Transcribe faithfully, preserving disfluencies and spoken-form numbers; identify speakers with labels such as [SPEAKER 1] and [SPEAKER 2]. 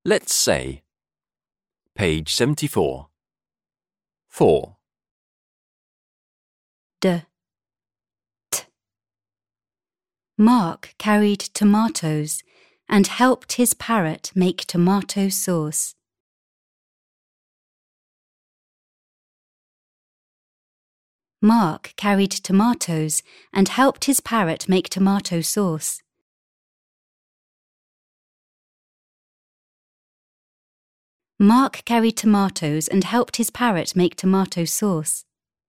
[SPEAKER 1] Let's say. Page seventy-four. four.
[SPEAKER 2] D. T. Mark carried tomatoes and helped his parrot make tomato sauce. Mark carried tomatoes and helped his parrot make tomato sauce. Mark carried tomatoes and helped his parrot make tomato sauce.